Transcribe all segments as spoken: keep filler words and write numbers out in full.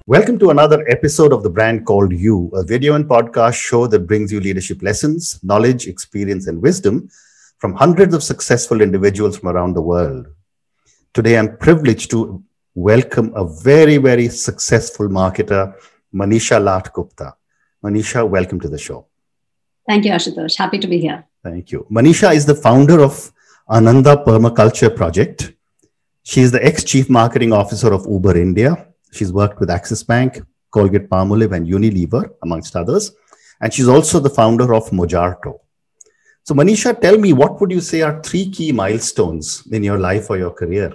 Welcome to another episode of The Brand Called You, a video and podcast show that brings you leadership lessons, knowledge, experience, and wisdom from hundreds of successful individuals from around the world. Today, I'm privileged to welcome a very, very successful marketer, Manisha Lathgupta. Manisha, welcome to the show. Thank you, Ashutosh. Happy to be here. Thank you. Manisha is the founder of Ananda Permaculture Project. She is the ex-chief marketing officer of Uber India. She's worked with Axis Bank, Colgate-Palmolive, and Unilever, amongst others. And she's also the founder of Mojarto. So Manisha, tell me, what would you say are three key milestones in your life or your career?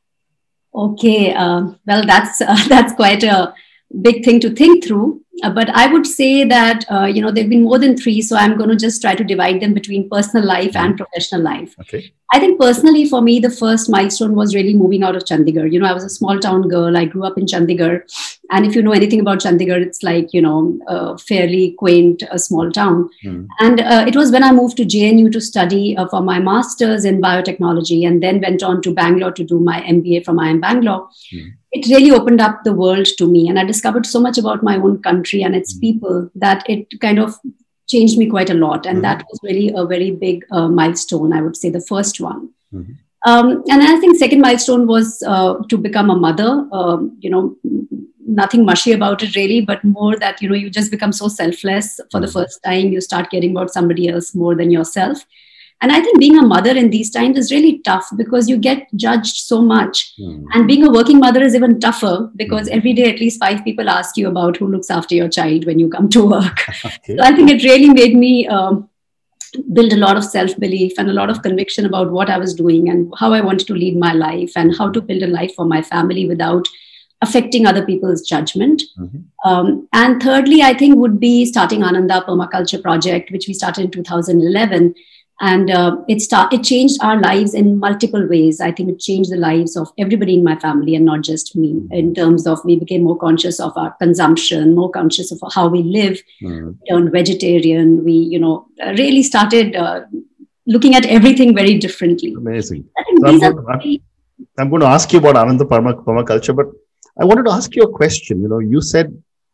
Okay, uh, well, that's uh, that's quite a big thing to think through. Uh, but I would say that, uh, you know, there have been more than three. So I'm going to just try to divide them between personal life and professional life. Okay. I think personally for me, the first milestone was really moving out of Chandigarh. You know, I was a small town girl. I grew up in Chandigarh. And if you know anything about Chandigarh, it's like, you know, a fairly quaint, a small town. Mm. And uh, it was when I moved to J N U to study uh, for my master's in biotechnology and then went on to Bangalore to do my M B A from I I M Bangalore. Mm. It really opened up the world to me. And I discovered so much about my own country and its mm. people that it kind of changed me quite a lot. And mm-hmm. that was really a very big uh, milestone, I would say, the first one. Mm-hmm. Um, and I think second milestone was uh, to become a mother. Um, you know, nothing mushy about it really, but more that, you know, you just become so selfless for mm-hmm. the first time. You start caring about somebody else more than yourself. And I think being a mother in these times is really tough because you get judged so much. Mm. And being a working mother is even tougher because mm. every day at least five people ask you about who looks after your child when you come to work. Okay. So I think it really made me um, build a lot of self-belief and a lot of conviction about what I was doing and how I wanted to lead my life and how to build a life for my family without affecting other people's judgment. Mm-hmm. Um, and thirdly, I think would be starting Ananda Permaculture Project, which we started in two thousand eleven. And uh, it start, it changed our lives in multiple ways. I think it changed the lives of everybody in my family and not just me in terms of we became more conscious of our consumption, more conscious of how we live, mm. turned vegetarian. We, you know, really started uh, looking at everything very differently. Amazing. So I'm, going to, very... I'm going to ask you about Ananda Perma, Permaculture, but I wanted to ask you a question. You know, you said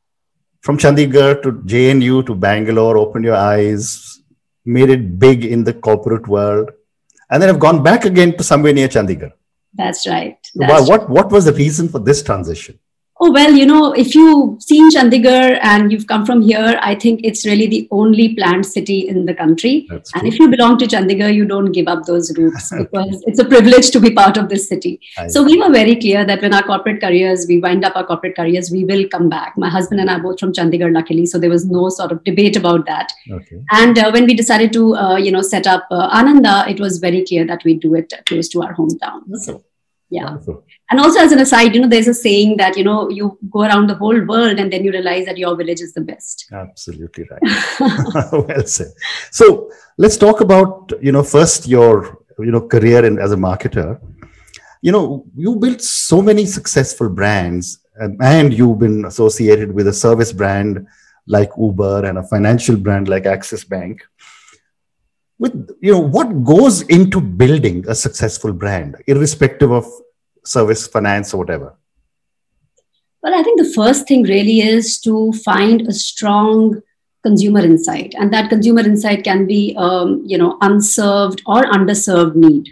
from Chandigarh to J N U to Bangalore, opened your eyes, made it big in the corporate world, and then have gone back again to somewhere near Chandigarh. That's right. That's so what, what was the reason for this transition? Oh, well, you know, if you've seen Chandigarh and you've come from here, I think it's really the only planned city in the country. That's and true. If you belong to Chandigarh, you don't give up those roots because it's a privilege to be part of this city. I so know. We were very clear that when our corporate careers, we wind up our corporate careers, we will come back. My husband and I are both from Chandigarh, luckily, so there was no sort of debate about that. Okay. And uh, when we decided to, uh, you know, set up uh, Ananda, it was very clear that we do it close to our hometown. Okay. Yeah. Wonderful. And also as an aside, you know, there's a saying that, you know, you go around the whole world and then you realize that your village is the best. Absolutely right. Well said. So let's talk about, you know, first your, you know, career in, as a marketer. You know, you built so many successful brands and, and you've been associated with a service brand like Uber and a financial brand like Axis Bank. With, you know, what goes into building a successful brand, irrespective of service, finance, or whatever? Well, I think the first thing really is to find a strong consumer insight. And that consumer insight can be, um, you know, unserved or underserved need.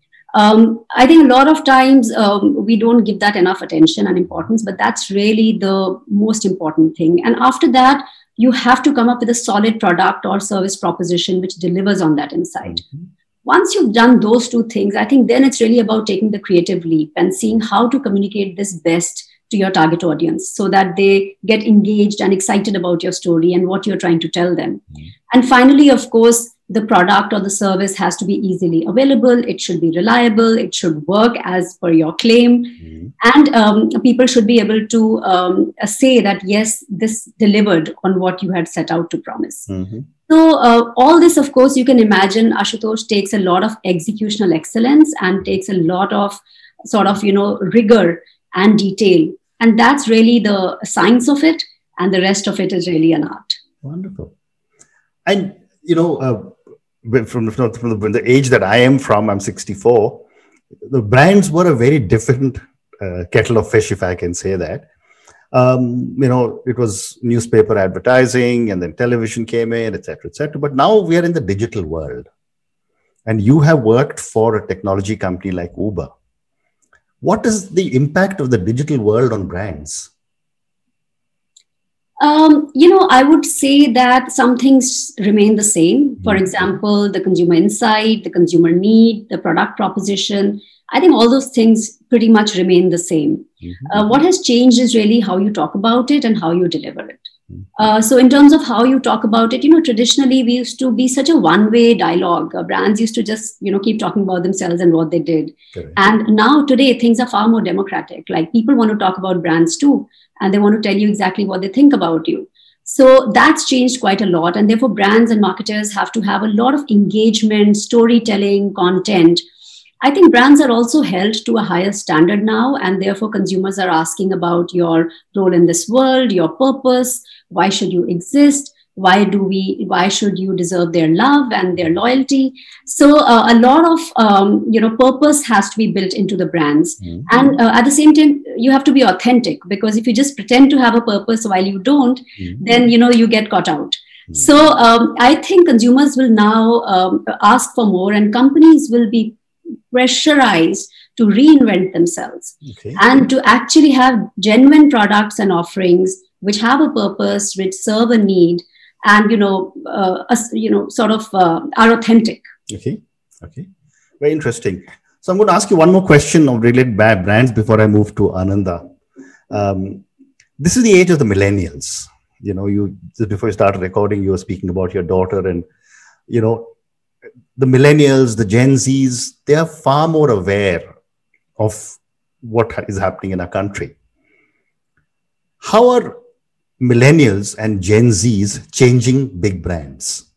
Um, I think a lot of times um, we don't give that enough attention and importance, but that's really the most important thing. And after that, you have to come up with a solid product or service proposition which delivers on that insight. Mm-hmm. Once you've done those two things, I think then it's really about taking the creative leap and seeing how to communicate this best to your target audience so that they get engaged and excited about your story and what you're trying to tell them. Mm-hmm. And finally, of course, the product or the service has to be easily available. It should be reliable. It should work as per your claim. Mm-hmm. And um, people should be able to um, say that, yes, this delivered on what you had set out to promise. Mm-hmm. So uh, all this, of course, you can imagine, Ashutosh, takes a lot of executional excellence and takes a lot of sort of, you know, rigor and detail. And that's really the science of it. And the rest of it is really an art. Wonderful. And, you know, uh, From, from, from the, the age that I am from, I'm sixty-four, the brands were a very different uh, kettle of fish, if I can say that. Um, you know, it was newspaper advertising, and then television came in, et cetera, et cetera. But now we are in the digital world, and you have worked for a technology company like Uber. What is the impact of the digital world on brands? Um, you know, I would say that some things remain the same. For example, the consumer insight, the consumer need, the product proposition. I think all those things pretty much remain the same. Mm-hmm. Uh, what has changed is really how you talk about it and how you deliver it. Mm-hmm. Uh, so in terms of how you talk about it, you know, traditionally we used to be such a one-way dialogue. Uh, brands used to just, you know, keep talking about themselves and what they did. Correct. And now today things are far more democratic. Like people want to talk about brands too, and they want to tell you exactly what they think about you. So that's changed quite a lot. And therefore brands and marketers have to have a lot of engagement, storytelling, content. I think brands are also held to a higher standard now, and therefore consumers are asking about your role in this world, your purpose, why should you exist, why do we, why should you deserve their love and their loyalty. So uh, a lot of, um, you know, purpose has to be built into the brands. Mm-hmm. And uh, at the same time, you have to be authentic, because if you just pretend to have a purpose while you don't, mm-hmm. then, you know, you get caught out. Mm-hmm. So um, I think consumers will now um, ask for more, and companies will be pressurized to reinvent themselves, okay, and to actually have genuine products and offerings which have a purpose, which serve a need, and you know, uh, you know, sort of uh, are authentic. Okay, okay, very interesting. So I'm going to ask you one more question of related brands before I move to Ananda. Um, this is the age of the millennials. You know, you before you started recording, you were speaking about your daughter, and you know, the millennials, the Gen Zs, they are far more aware of what is happening in our country. How are millennials and Gen Zs changing big brands?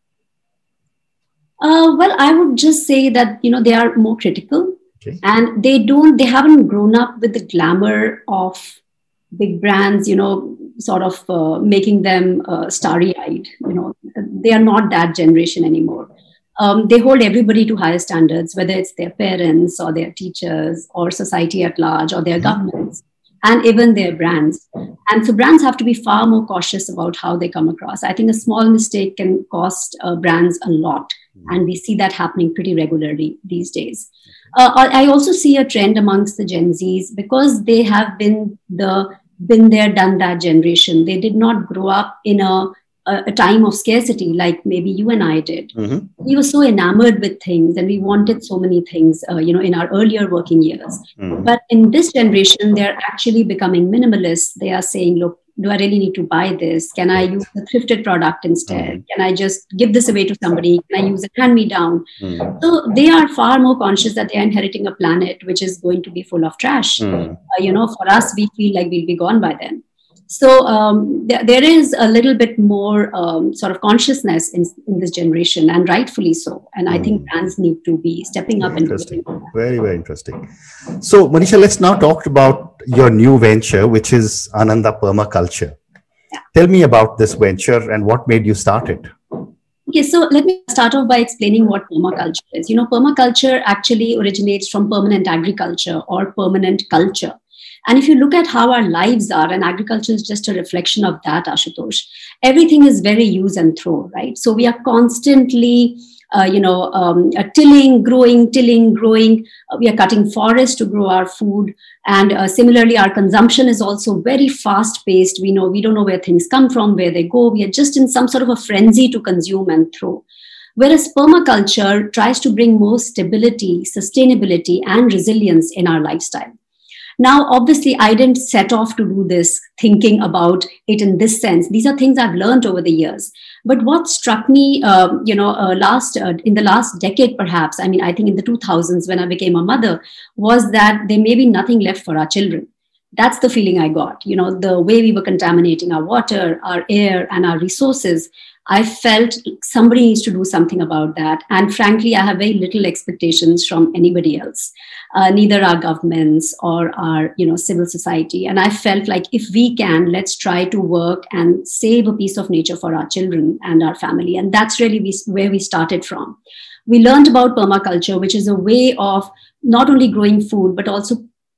Uh, well, I would just say that, you know, they are more critical, okay, and they don't, they haven't grown up with the glamour of big brands, you know, sort of uh, making them uh, starry-eyed. You know, they are not that generation anymore. Um, they hold everybody to higher standards, whether it's their parents or their teachers or society at large or their governments, and even their brands. And so brands have to be far more cautious about how they come across. I think a small mistake can cost uh, brands a lot. And we see that happening pretty regularly these days. Uh, I also see a trend amongst the Gen Zs, because they have been the been there, done that generation. They did not grow up in a a time of scarcity like maybe you and I did. Mm-hmm. We were so enamored with things, and we wanted so many things, uh, you know, in our earlier working years. Mm-hmm. But in this generation, they're actually becoming minimalists. They are saying, look, do I really need to buy this? Can I use the thrifted product instead? Mm-hmm. Can I just give this away to somebody? Can I use a hand-me-down? Mm-hmm. So they are far more conscious that they are inheriting a planet which is going to be full of trash. Mm-hmm. Uh, you know, for us, we feel like we'll be gone by then. So um, th- there is a little bit more um, sort of consciousness in, in this generation, and rightfully so. And I mm. think brands need to be stepping up. Very interesting. Very, very interesting. So Manisha, let's now talk about your new venture, which is Ananda Permaculture. Yeah. Tell me about this venture and what made you start it. Okay, so let me start off by explaining what permaculture is. You know, permaculture actually originates from permanent agriculture or permanent culture. And if you look at how our lives are, and agriculture is just a reflection of that, Ashutosh, everything is very use and throw, right? So we are constantly, uh, you know, um, uh, tilling, growing, tilling, growing. Uh, we are cutting forests to grow our food. And uh, similarly, our consumption is also very fast paced. We know, we don't know where things come from, where they go. We are just in some sort of a frenzy to consume and throw. Whereas permaculture tries to bring more stability, sustainability, and resilience in our lifestyle. Now, obviously, I didn't set off to do this thinking about it in this sense. These are things I've learned over the years. But what struck me, uh, you know, uh, last uh, in the last decade, perhaps, I mean, I think in the two thousands when I became a mother, was that there may be nothing left for our children. That's the feeling I got. You know, the way we were contaminating our water, our air, and our resources. I felt somebody needs to do something about that. And frankly, I have very little expectations from anybody else, uh, neither our governments or our, you know, civil society. And I felt like if we can, let's try to work and save a piece of nature for our children and our family. And that's really we, where we started from. We learned about permaculture, which is a way of not only growing food, but also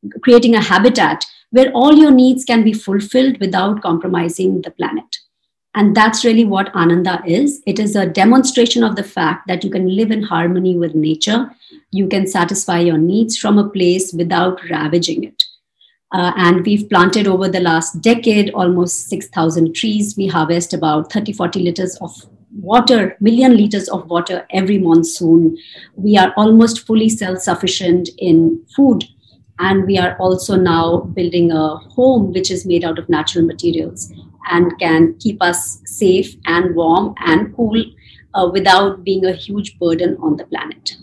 creating a habitat where all your needs can be fulfilled without compromising the planet. And that's really what Ananda is. It is a demonstration of the fact that you can live in harmony with nature. You can satisfy your needs from a place without ravaging it. Uh, and we've planted over the last decade almost six thousand trees. We harvest about thirty, forty liters of water, million liters of water every monsoon. We are almost fully self-sufficient in food. And we are also now building a home which is made out of natural materials and can keep us safe and warm and cool uh, without being a huge burden on the planet.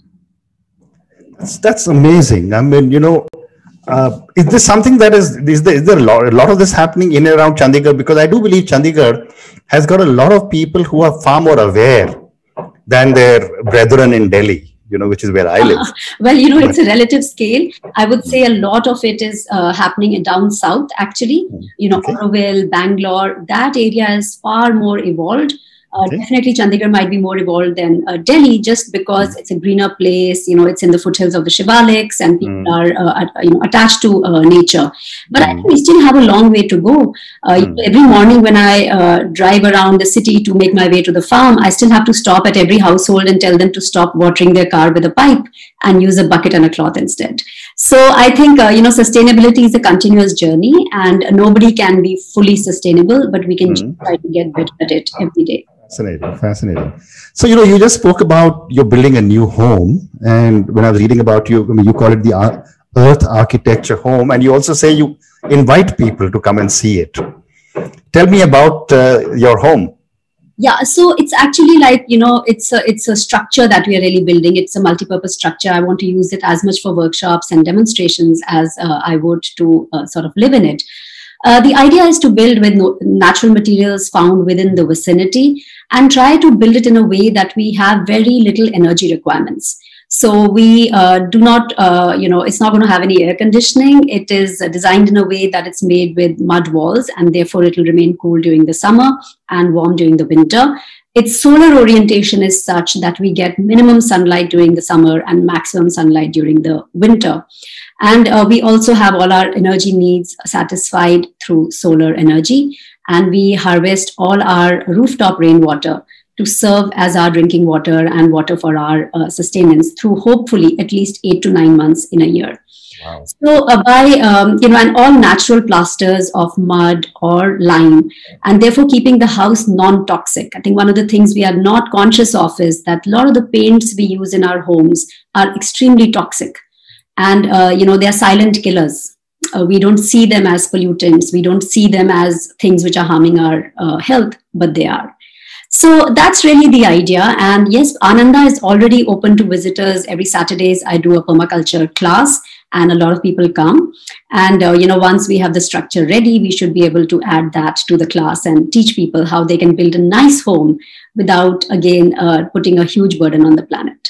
That's, that's amazing. I mean, you know, uh, is this something that is, is there, is there a, lot, a lot of this happening in and around Chandigarh? Because I do believe Chandigarh has got a lot of people who are far more aware than their brethren in Delhi. You know, which is where I live. Uh, well, you know, it's a relative scale. I would say a lot of it is uh, happening down south, actually. You know, okay. Auroville, Bangalore, that area is far more evolved. Uh, okay. Definitely Chandigarh might be more evolved than uh, Delhi, just because mm. it's a greener place. You know, it's in the foothills of the Shivaliks and people mm. are, uh, you know, attached to uh, nature. But mm. I think we still have a long way to go. Uh, mm. Every morning when I uh, drive around the city to make my way to the farm, I still have to stop at every household and tell them to stop watering their car with a pipe and use a bucket and a cloth instead. So I think, uh, you know, sustainability is a continuous journey and nobody can be fully sustainable, but we can mm. try to get better at it every day. Fascinating, fascinating. So, you know, you just spoke about you're building a new home. And when I was reading about you, I mean, you call it the Earth Architecture Home. And you also say you invite people to come and see it. Tell me about uh, your home. Yeah, so it's actually like, you know, it's a, it's a structure that we are really building. It's a multi-purpose structure. I want to use it as much for workshops and demonstrations as uh, I would to uh, sort of live in it. Uh, the idea is to build with no, natural materials found within the vicinity and try to build it in a way that we have very little energy requirements. So we uh, do not, uh, you know, it's not going to have any air conditioning. It is uh, designed in a way that it's made with mud walls and therefore it will remain cool during the summer and warm during the winter. Its solar orientation is such that we get minimum sunlight during the summer and maximum sunlight during the winter. And uh, we also have all our energy needs satisfied through solar energy. And we harvest all our rooftop rainwater to serve as our drinking water and water for our uh, sustenance through hopefully at least eight to nine months in a year. Wow. So uh, by, um, you know, and all natural plasters of mud or lime, and therefore keeping the house non-toxic. I think one of the things we are not conscious of is that a lot of the paints we use in our homes are extremely toxic. And, uh, you know, they are silent killers. Uh, we don't see them as pollutants. We don't see them as things which are harming our uh, health, but they are. So that's really the idea. And yes, Ananda is already open to visitors. Every Saturdays, I do a permaculture class and a lot of people come. And, uh, you know, once we have the structure ready, we should be able to add that to the class and teach people how they can build a nice home without, again, uh, putting a huge burden on the planet.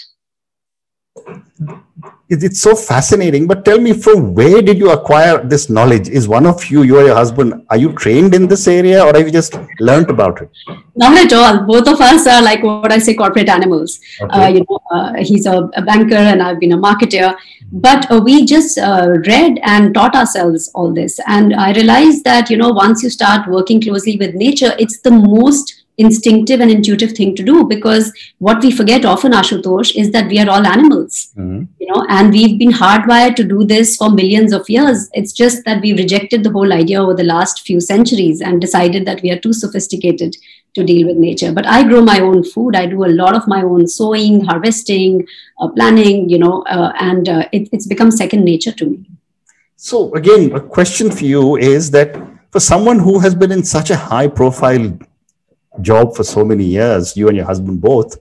It's so fascinating, but tell me, from where did you acquire this knowledge? Is one of you, you or your husband, are you trained in this area or have you just learned about it? Not at all. Both of us are like what I say, corporate animals. Okay. Uh, you know, uh, he's a, a banker and I've been a marketer, but uh, we just uh, read and taught ourselves all this. And I realized that, you know, once you start working closely with nature, it's the most instinctive and intuitive thing to do, because what we forget often, Ashutosh, is that we are all animals, mm-hmm. you know, and we've been hardwired to do this for millions of years. It's just that we've rejected the whole idea over the last few centuries and decided that we are too sophisticated to deal with nature. But I grow my own food. I do a lot of my own sowing, harvesting, uh, planning, you know, uh, and uh, it, it's become second nature to me. So again, a question for you is that for someone who has been in such a high profile job for so many years, you and your husband both,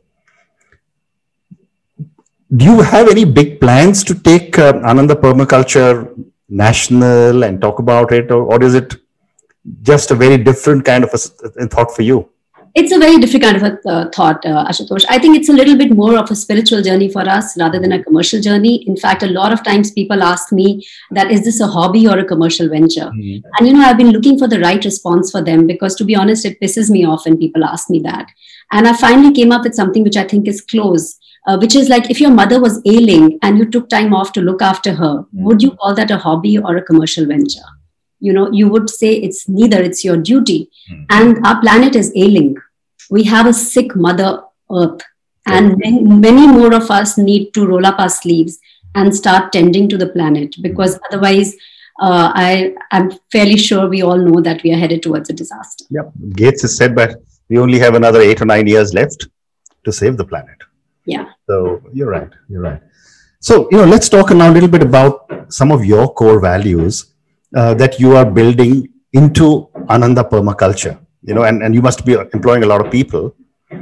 do you have any big plans to take uh, Ananda Permaculture national and talk about it, or, or is it just a very different kind of a, a thought for you? It's a very different kind of a uh, thought, uh, Ashutosh. I think it's a little bit more of a spiritual journey for us rather than a commercial journey. In fact, a lot of times people ask me that, is this a hobby or a commercial venture? Mm-hmm. And, you know, I've been looking for the right response for them, because to be honest, it pisses me off when people ask me that. And I finally came up with something which I think is close. uh, which is like if your mother was ailing and you took time off to look after her, mm-hmm. would you call that a hobby or a commercial venture? You know, you would say it's neither, it's your duty. Mm-hmm. And our planet is ailing. We have a sick Mother Earth, and many, many more of us need to roll up our sleeves and start tending to the planet, because mm-hmm. otherwise, uh, I, I'm fairly sure we all know that we are headed towards a disaster. Yep. Gates has said that we only have another eight or nine years left to save the planet. Yeah. So you're right. You're right. So, you know, let's talk now a little bit about some of your core values uh, that you are building into Ananda Permaculture, you know, and, and you must be employing a lot of people.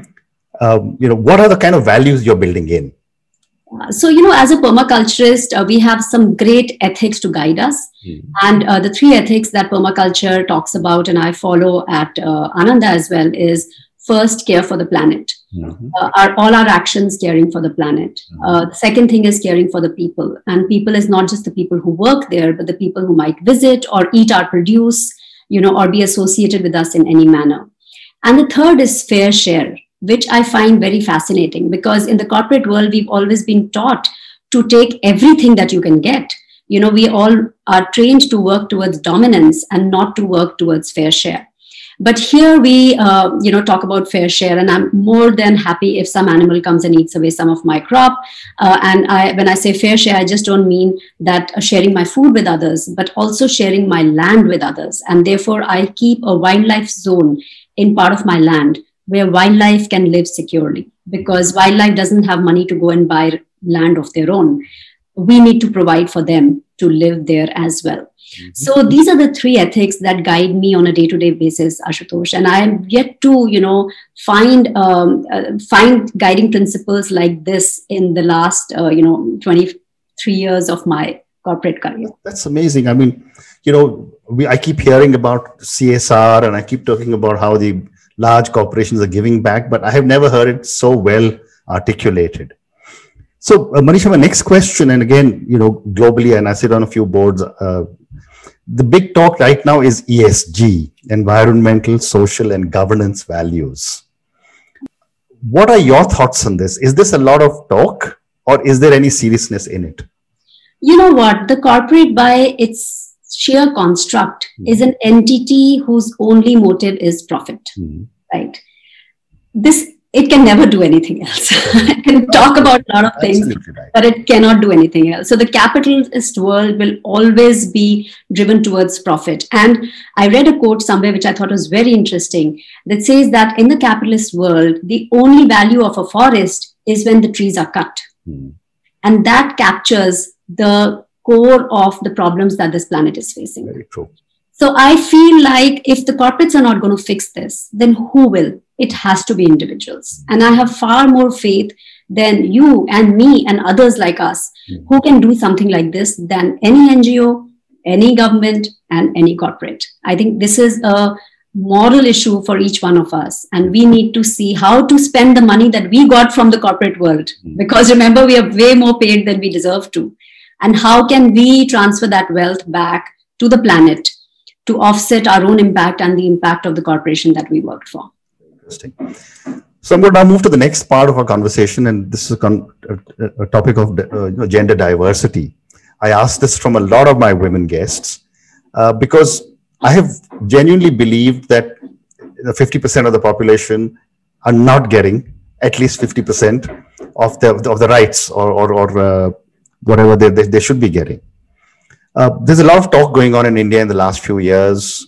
Um, you know, what are the kind of values you're building in? Uh, so, you know, as a permaculturist, uh, we have some great ethics to guide us. Mm-hmm. And uh, the three ethics that permaculture talks about, and I follow at uh, Ananda as well, is first, care for the planet. Mm-hmm. Uh, are all our actions caring for the planet? Mm-hmm. Uh, the second thing is caring for the people. And people is not just the people who work there, but the people who might visit or eat our produce, you know, or be associated with us in any manner. And the third is fair share, which I find very fascinating, because in the corporate world, we've always been taught to take everything that you can get. You know, we all are trained to work towards dominance and not to work towards fair share. But here we, uh, you know, talk about fair share, and I'm more than happy if some animal comes and eats away some of my crop. Uh, and I, when I say fair share, I just don't mean that uh, sharing my food with others, but also sharing my land with others. And therefore, I keep a wildlife zone in part of my land where wildlife can live securely, because wildlife doesn't have money to go and buy land of their own. We need to provide for them to live there as well. Mm-hmm. So these are the three ethics that guide me on a day-to-day basis, Ashutosh. And I am yet to, you know, find um, uh, find guiding principles like this in the last, uh, you know, twenty-three years of my corporate career. That's amazing. I mean, you know, we I keep hearing about C S R, and I keep talking about how the large corporations are giving back, but I have never heard it so well articulated. So, uh, Manisha, my next question, and again, you know, globally, and I sit on a few boards, uh, the big talk right now is E S G, environmental, social, and governance values. What are your thoughts on this? Is this a lot of talk, or is there any seriousness in it? You know what? The corporate, by its sheer construct, mm-hmm. is an entity whose only motive is profit, mm-hmm. right? This It can never do anything else. It can talk about a lot of things, right. but it cannot do anything else. So the capitalist world will always be driven towards profit. And I read a quote somewhere which I thought was very interesting, that says that in the capitalist world, the only value of a forest is when the trees are cut. Hmm. And that captures the core of the problems that this planet is facing. Very true. So I feel like if the corporates are not going to fix this, then who will? It has to be individuals. And I have far more faith than you and me and others like us mm-hmm. who can do something like this than any N G O, any government, and any corporate. I think this is a moral issue for each one of us. And we need to see how to spend the money that we got from the corporate world. Mm-hmm. Because remember, we are way more paid than we deserve to. And how can we transfer that wealth back to the planet to offset our own impact and the impact of the corporation that we worked for? Interesting. So I'm going to now move to the next part of our conversation, and this is a, con a, a topic of uh, you know, gender diversity. I asked this from a lot of my women guests uh, because I have genuinely believed that fifty percent of the population are not getting at least fifty percent of the of the rights or or, or uh, whatever they, they, they should be getting. Uh, there's a lot of talk going on in India in the last few years.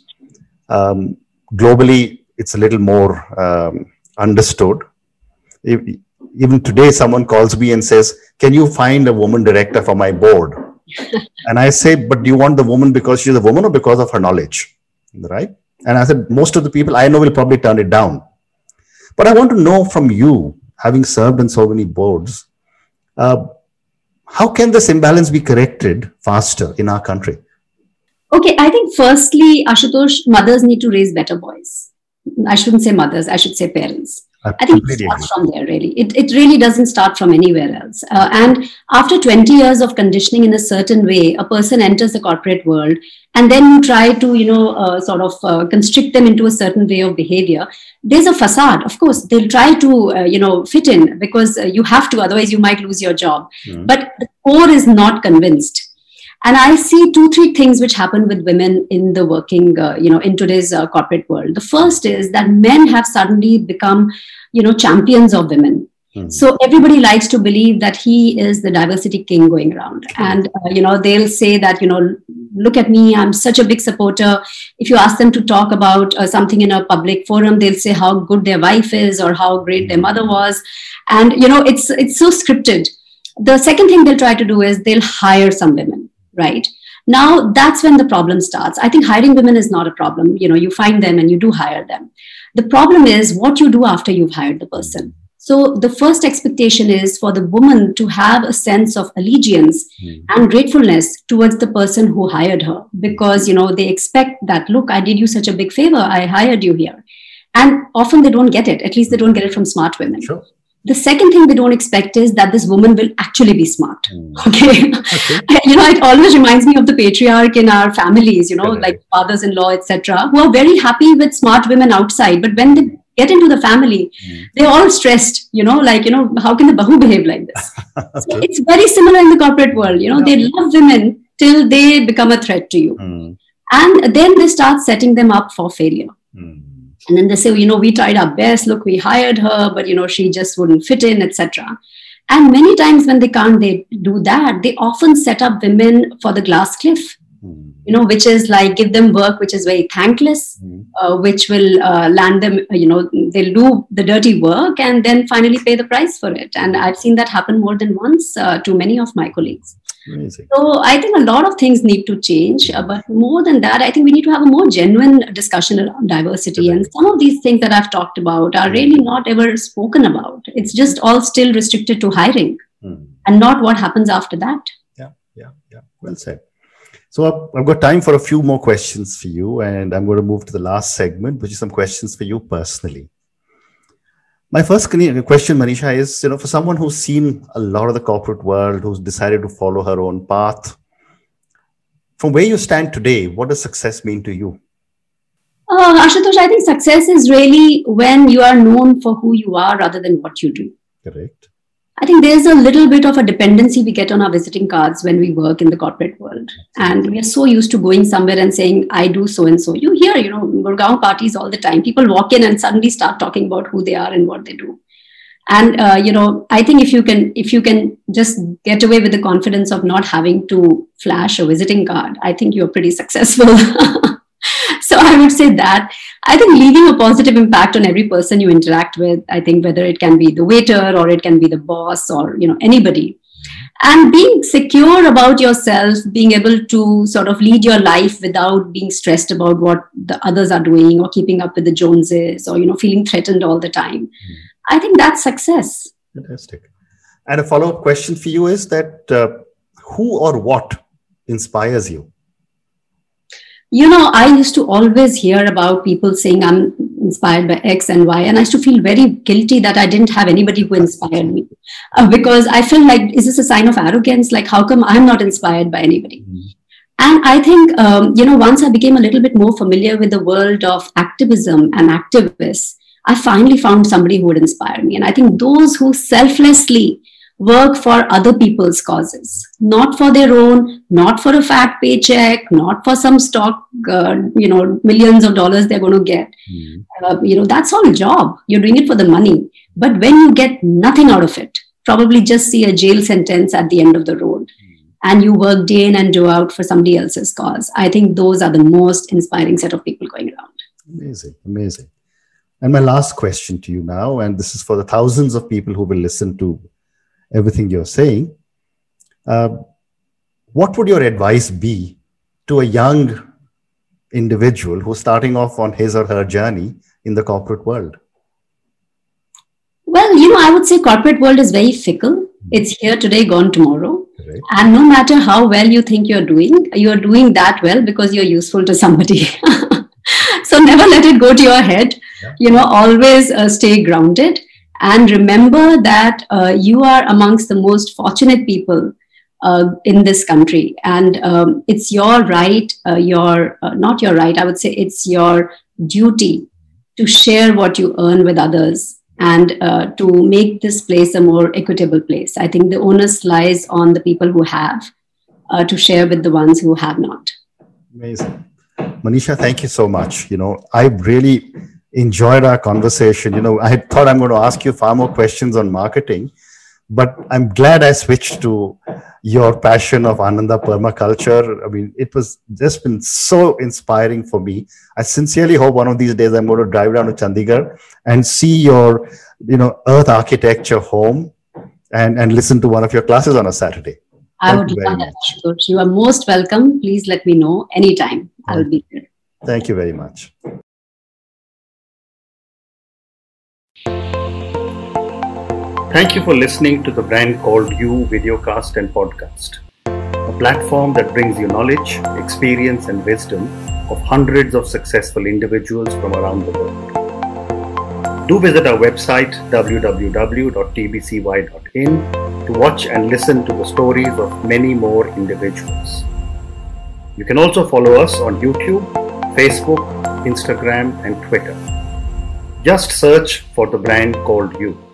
Um, globally, it's a little more um, understood. If, even today, someone calls me and says, can you find a woman director for my board? And I say, but do you want the woman because she's a woman or because of her knowledge? Right? And I said, most of the people I know will probably turn it down. But I want to know from you, having served in so many boards, uh, how can this imbalance be corrected faster in our country? Okay, I think firstly, Ashutosh, mothers need to raise better boys. I shouldn't say mothers, I should say parents. I, I think it starts from there, really. It, it really doesn't start from anywhere else. Uh, and after twenty years of conditioning in a certain way, a person enters the corporate world and then you try to, you know, uh, sort of uh, constrict them into a certain way of behavior, there's a facade. Of course, they'll try to, uh, you know, fit in because uh, you have to, otherwise you might lose your job. Mm. But the core is not convinced. And I see two, three things which happen with women in the working, uh, you know, in today's uh, corporate world. The first is that men have suddenly become, you know, champions of women. Mm-hmm. So everybody likes to believe that he is the diversity king going around. And, uh, you know, they'll say that, you know, look at me, I'm such a big supporter. If you ask them to talk about uh, something in a public forum, they'll say how good their wife is or how great their mother was. And, you know, it's it's so scripted. The second thing they'll try to do is they'll hire some women. Right now, that's when the problem starts. I think hiring women is not a problem. You know, you find them and you do hire them. The problem is what you do after you've hired the person. So the first expectation is for the woman to have a sense of allegiance mm. and gratefulness towards the person who hired her, because, you know, they expect that, look, I did you such a big favor. I hired you here. And often they don't get it. At least they don't get it from smart women. Sure. The second thing they don't expect is that this woman will actually be smart. Mm. Okay. okay. You know, it always reminds me of the patriarch in our families, you know, yeah. like fathers-in-law, et cetera, who are very happy with smart women outside. But when they get into the family, mm. they're all stressed, you know, like, you know, how can the bahu behave like this? okay. So it's very similar in the corporate world. You know, yeah. they love women till they become a threat to you. Mm. And then they start setting them up for failure. Mm. And then they say, you know, we tried our best. Look, we hired her, but, you know, she just wouldn't fit in, et cetera. And many times when they can't they do that, they often set up women for the glass cliff, mm. you know, which is like give them work which is very thankless, mm. uh, which will uh, land them, you know, they'll do the dirty work and then finally pay the price for it. And I've seen that happen more than once uh, to many of my colleagues. Amazing. So I think a lot of things need to change, uh, but more than that, I think we need to have a more genuine discussion around diversity. And some of these things that I've talked about are really not ever spoken about. It's just all still restricted to hiring mm. and not what happens after that. Yeah, yeah, yeah. Well said. So I've got time for a few more questions for you, and I'm going to move to the last segment, which is some questions for you personally. My first question, Manisha, is, you know, for someone who's seen a lot of the corporate world, who's decided to follow her own path, from where you stand today, what does success mean to you? Uh, Ashutosh, I think success is really when you are known for who you are rather than what you do. Correct. I think there's a little bit of a dependency we get on our visiting cards when we work in the corporate world. And we are so used to going somewhere and saying, I do so and so. You hear, you know, Gurgaon parties all the time. People walk in and suddenly start talking about who they are and what they do. And, uh, you know, I think if you can, if you can just get away with the confidence of not having to flash a visiting card, I think you're pretty successful. So I would say that I think leaving a positive impact on every person you interact with, I think whether it can be the waiter or it can be the boss or, you know, anybody, and being secure about yourself, being able to sort of lead your life without being stressed about what the others are doing or keeping up with the Joneses or, you know, feeling threatened all the time. Mm. I think that's success. Fantastic. And a follow-up question for you is that uh, who or what inspires you? You know, I used to always hear about people saying I'm inspired by X and Y. And I used to feel very guilty that I didn't have anybody who inspired me. Uh, because I feel like, is this a sign of arrogance? Like, how come I'm not inspired by anybody? Mm-hmm. And I think, um, you know, once I became a little bit more familiar with the world of activism and activists, I finally found somebody who would inspire me. And I think those who selflessly work for other people's causes, not for their own, not for a fat paycheck, not for some stock, uh, you know, millions of dollars they're going to get. Mm. Uh, you know, that's all a job. You're doing it for the money. But when you get nothing out of it, probably just see a jail sentence at the end of the road, mm. and you work day in and day out for somebody else's cause, I think those are the most inspiring set of people going around. Amazing, amazing. And my last question to you now, and this is for the thousands of people who will listen to everything you're saying. Uh, what would your advice be to a young individual who's starting off on his or her journey in the corporate world? Well, you know, I would say corporate world is very fickle. It's here today, gone tomorrow. Right. And no matter how well you think you're doing, you're doing that well because you're useful to somebody. So never let it go to your head. Yeah. You know, always uh, stay grounded. And remember that uh, you are amongst the most fortunate people uh, in this country. And um, it's your right, uh, your uh, not your right, I would say it's your duty to share what you earn with others and uh, to make this place a more equitable place. I think the onus lies on the people who have uh, to share with the ones who have not. Amazing. Manisha, thank you so much. You know, I really enjoyed our conversation. You know, I thought I'm going to ask you far more questions on marketing, but I'm glad I switched to your passion of Ananda permaculture. I mean, it was just been so inspiring for me. I sincerely hope one of these days I'm going to drive down to Chandigarh and see your, you know, earth architecture home and, and listen to one of your classes on a Saturday. I would love that. You are most welcome. Please let me know anytime. I'll be there. Thank you very much. Thank you for listening to the Brand Called You videocast and podcast, a platform that brings you knowledge, experience, and wisdom of hundreds of successful individuals from around the world. Do visit our website w w w dot t b c y dot in to watch and listen to the stories of many more individuals. You can also follow us on YouTube, Facebook, Instagram, and Twitter. Just search for the Brand Called You.